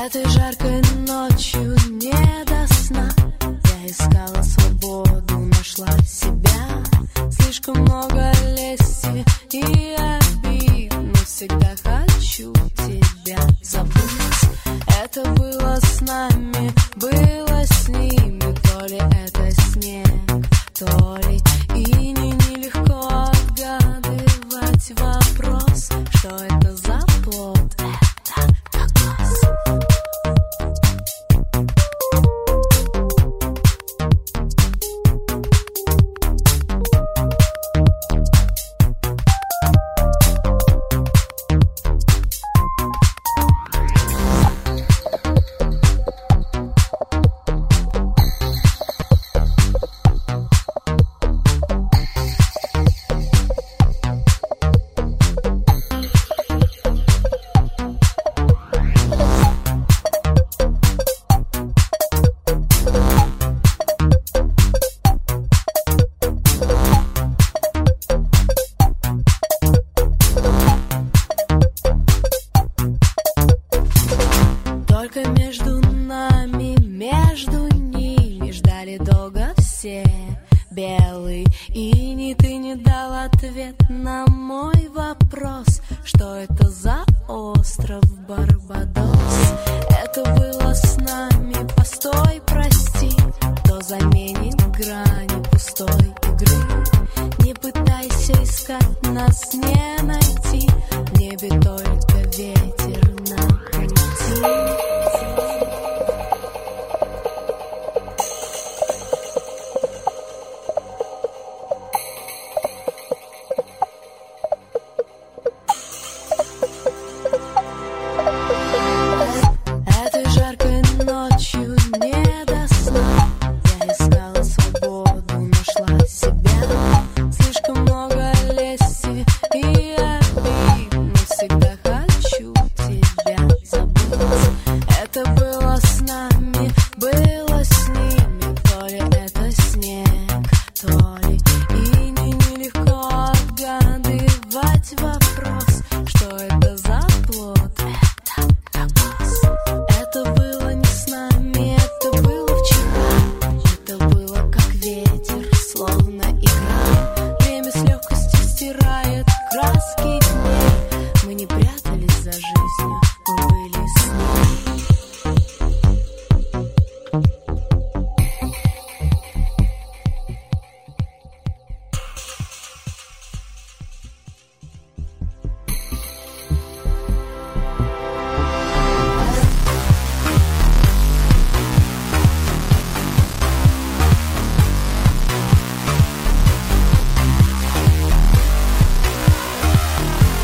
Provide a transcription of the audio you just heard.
Этой жаркой ночью не до сна я искала свободу, нашла себя. Слишком много лести и обид, но всегда хочу тебя забыть. Это было с нами, было с ними, то ли это снег, то ли иней. Нелегко отгадывать вопрос, что это за плод. Только между нами, между ними ждали долго все. Белый иней, ты не дал ответ на мой вопрос, что это за остров Барбадос.